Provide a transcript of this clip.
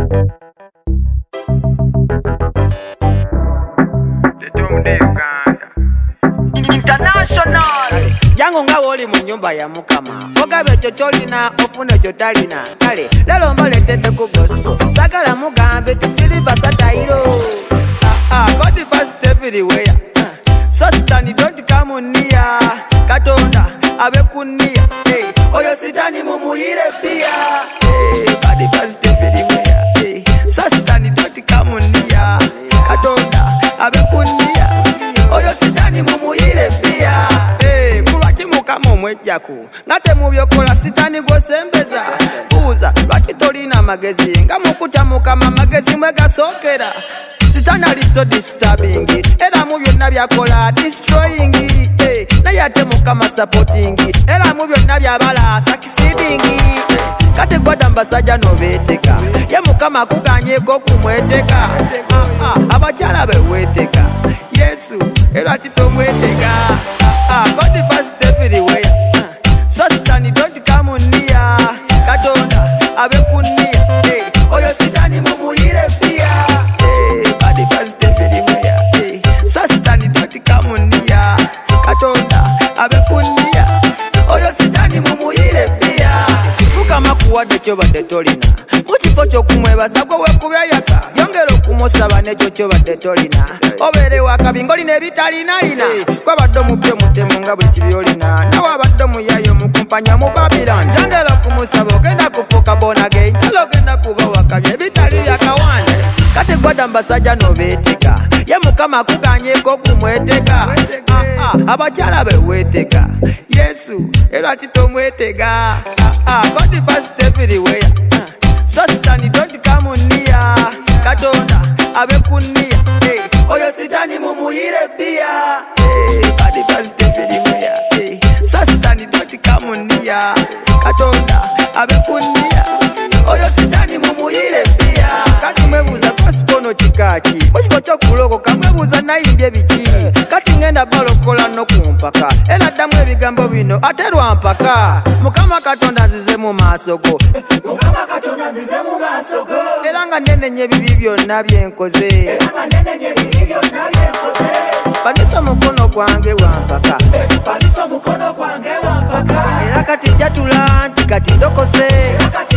International jango nga woli mu nyumba ya mukama ogabe ekyo kyolina ofuna ekyo talina kale lelo mbaletedde ku gospel sagala mugambe tisiliva satayiro God the first step everywhere so sitani don't come near katonda abe kunia oyo sitani mumuyire pia God the first step everywhere so sitani don't come near katonda abe kunia oyo sitani mumuyire pia kulwaki mukama omwejjaku nga temubyokola sitani gwosembeza buuza lwaki tolina magezi nga mukutya mukama magezi mwe gasookera sitani ali so disturbing era mu byonna byakola destroying naye ate mukama supporting era mu byonna byabala succeeding kati gwada mbasajja nobeeteka ye mukama akuganyeko kumweteka abakyala beweeteka yesu era kitomweteka God the first step everywhere so sitani don't come near katonda abe kunia oyo sitani mumuyire pia God the first step everywhere so sitani don't come near katonda abe kunia oyo sitani mumuyire pia mukama kuwadde kyobadde tolina mukifo kyokumwebaza gwe wekubyayaka yongera okumusaba nekyo kyobadde tolina obeere wakabi ng'olina ebitalinalina kwabadde omupya omutemu nga buli kibyolina nawe abadde omuyayo mukumpanya mu Babylon yongera okumusaba ogenda kufuuka bonage nala ogenda kuba wakabi ebitali byakawanja kati gwada mbasajja nobeeteka ye mukama akuganyeko kumweteka abakyala beweeteka yesu era titomwetega God the first step everywhere so sitani don't come near katonda abe kunia oyo sitani mumuyire pia God the first step everywhere so sitani don't come near katonda abe kunia oyo sitani mumuyire pia kati mwebuuza gospel kikaki mukifo kyokulokoka mwebuuza nayimbye biki kati ngenda balokola nokumpaka era ddamu ebigambo bino ate lwampaka mukama katonda nzize mu maaso go era nga nenenya ebibi byonna byenkoze panisa omukono gwange wampaka era kati njatula nti kati ndokose